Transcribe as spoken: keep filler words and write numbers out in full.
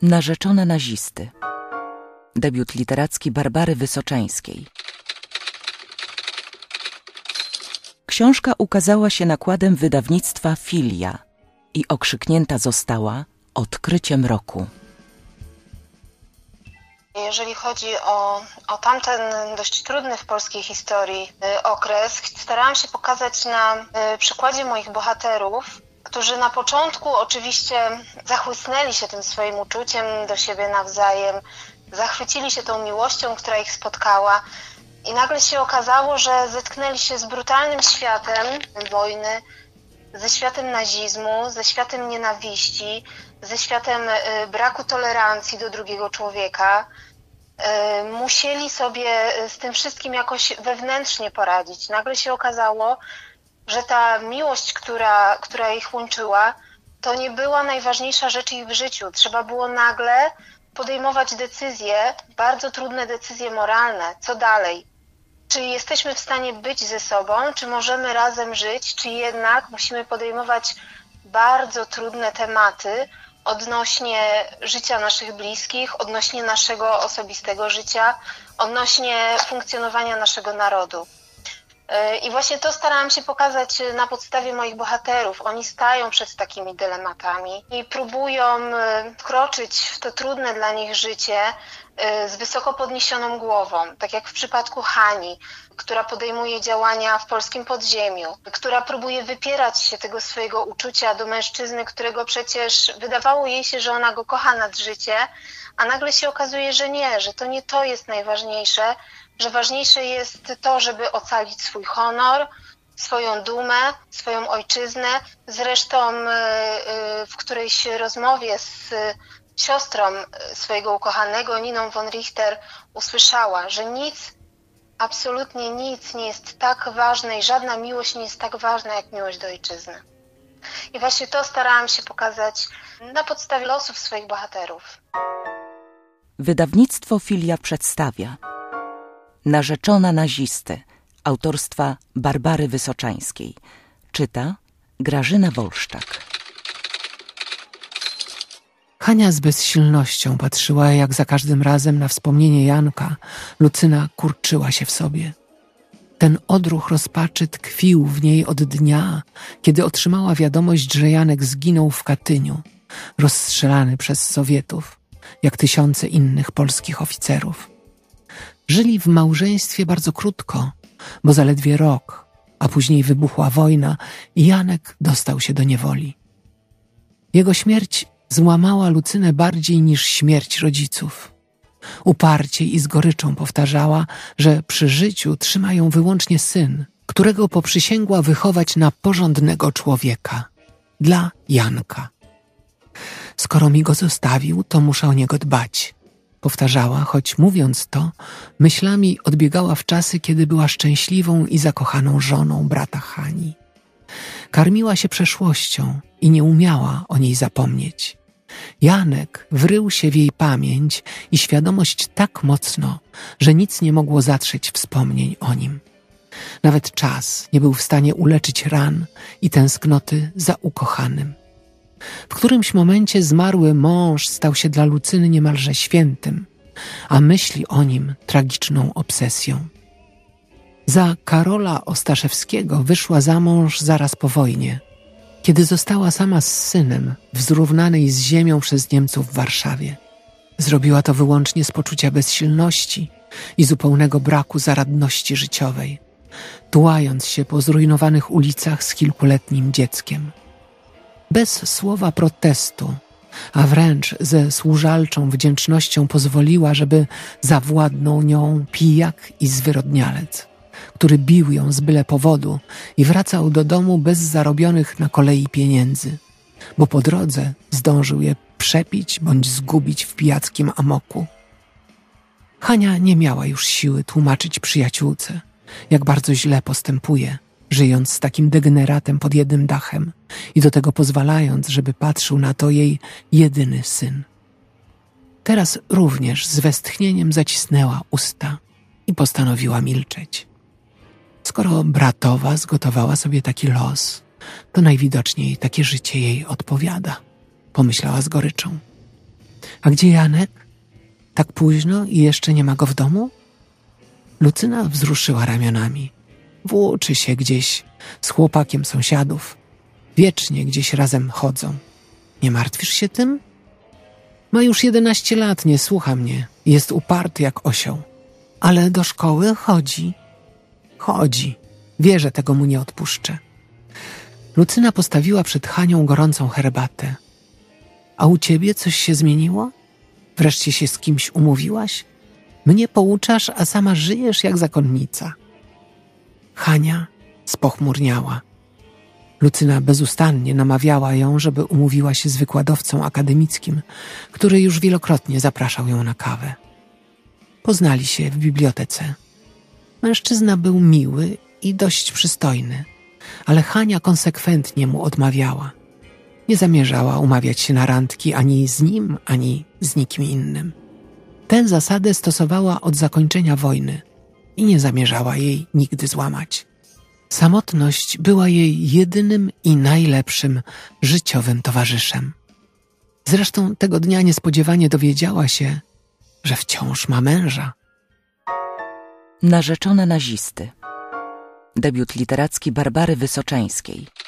Narzeczona nazisty. Debiut literacki Barbary Wysoczańskiej. Książka ukazała się nakładem wydawnictwa Filia i okrzyknięta została odkryciem roku. Jeżeli chodzi o, o tamten dość trudny w polskiej historii y, okres, starałam się pokazać na y, przykładzie moich bohaterów, którzy na początku oczywiście zachłysnęli się tym swoim uczuciem do siebie nawzajem, zachwycili się tą miłością, która ich spotkała i nagle się okazało, że zetknęli się z brutalnym światem wojny, ze światem nazizmu, ze światem nienawiści, ze światem braku tolerancji do drugiego człowieka. Musieli sobie z tym wszystkim jakoś wewnętrznie poradzić. Nagle się okazało, że ta miłość, która, która ich łączyła, to nie była najważniejsza rzecz ich w życiu. Trzeba było nagle podejmować decyzje, bardzo trudne decyzje moralne. Co dalej? Czy jesteśmy w stanie być ze sobą, czy możemy razem żyć, czy jednak musimy podejmować bardzo trudne tematy odnośnie życia naszych bliskich, odnośnie naszego osobistego życia, odnośnie funkcjonowania naszego narodu. I właśnie to starałam się pokazać na podstawie moich bohaterów. Oni stają przed takimi dylematami i próbują wkroczyć w to trudne dla nich życie z wysoko podniesioną głową. Tak jak w przypadku Hani, która podejmuje działania w polskim podziemiu, która próbuje wypierać się tego swojego uczucia do mężczyzny, którego przecież wydawało jej się, że ona go kocha nad życie, a nagle się okazuje, że nie, że to nie to jest najważniejsze, że ważniejsze jest to, żeby ocalić swój honor, swoją dumę, swoją ojczyznę. Zresztą w którejś rozmowie z siostrą swojego ukochanego, Niną von Richter, usłyszała, że nic, absolutnie nic nie jest tak ważne i żadna miłość nie jest tak ważna jak miłość do ojczyzny. I właśnie to starałam się pokazać na podstawie losów swoich bohaterów. Wydawnictwo Filia przedstawia Narzeczona nazisty autorstwa Barbary Wysoczańskiej. Czyta Grażyna Wolszczak. Hania z bezsilnością patrzyła, jak za każdym razem na wspomnienie Janka Lucyna kurczyła się w sobie. Ten odruch rozpaczy tkwił w niej od dnia, kiedy otrzymała wiadomość, że Janek zginął w Katyniu, rozstrzelany przez Sowietów, jak tysiące innych polskich oficerów. Żyli w małżeństwie bardzo krótko, bo zaledwie rok, a później wybuchła wojna i Janek dostał się do niewoli. Jego śmierć złamała Lucynę bardziej niż śmierć rodziców. Uparcie i z goryczą powtarzała, że przy życiu trzyma ją wyłącznie syn, którego poprzysięgła wychować na porządnego człowieka. Dla Janka. Skoro mi go zostawił, to muszę o niego dbać. Powtarzała, choć mówiąc to, myślami odbiegała w czasy, kiedy była szczęśliwą i zakochaną żoną brata Hani. Karmiła się przeszłością i nie umiała o niej zapomnieć. Janek wrył się w jej pamięć i świadomość tak mocno, że nic nie mogło zatrzeć wspomnień o nim. Nawet czas nie był w stanie uleczyć ran i tęsknoty za ukochanym. W którymś momencie zmarły mąż stał się dla Lucyny niemalże świętym, a myśli o nim tragiczną obsesją. Za Karola Ostaszewskiego wyszła za mąż zaraz po wojnie, kiedy została sama z synem w zrównanej z ziemią przez Niemców w Warszawie. Zrobiła to wyłącznie z poczucia bezsilności i zupełnego braku zaradności życiowej, tułając się po zrujnowanych ulicach z kilkuletnim dzieckiem. Bez słowa protestu, a wręcz ze służalczą wdzięcznością pozwoliła, żeby zawładnął nią pijak i zwyrodnialec, który bił ją z byle powodu i wracał do domu bez zarobionych na kolei pieniędzy, bo po drodze zdążył je przepić bądź zgubić w pijackim amoku. Hania nie miała już siły tłumaczyć przyjaciółce, jak bardzo źle postępuje, żyjąc z takim degeneratem pod jednym dachem i do tego pozwalając, żeby patrzył na to jej jedyny syn. Teraz również z westchnieniem zacisnęła usta i postanowiła milczeć. Skoro bratowa zgotowała sobie taki los, to najwidoczniej takie życie jej odpowiada, pomyślała z goryczą. A gdzie Janek? Tak późno i jeszcze nie ma go w domu? Lucyna wzruszyła ramionami. Włóczy się gdzieś z chłopakiem sąsiadów. Wiecznie gdzieś razem chodzą. Nie martwisz się tym? Ma już jedenaście lat, nie słucha mnie. Jest uparty jak osioł. Ale do szkoły chodzi. Chodzi. Wie, że tego mu nie odpuszczę. Lucyna postawiła przed Hanią gorącą herbatę. A u ciebie coś się zmieniło? Wreszcie się z kimś umówiłaś? Mnie pouczasz, a sama żyjesz jak zakonnica. Hania spochmurniała. Lucyna bezustannie namawiała ją, żeby umówiła się z wykładowcą akademickim, który już wielokrotnie zapraszał ją na kawę. Poznali się w bibliotece. Mężczyzna był miły i dość przystojny, ale Hania konsekwentnie mu odmawiała. Nie zamierzała umawiać się na randki ani z nim, ani z nikim innym. Tę zasadę stosowała od zakończenia wojny i nie zamierzała jej nigdy złamać. Samotność była jej jedynym i najlepszym życiowym towarzyszem. Zresztą tego dnia niespodziewanie dowiedziała się, że wciąż ma męża. Narzeczona nazisty. Debiut literacki Barbary Wysoczańskiej.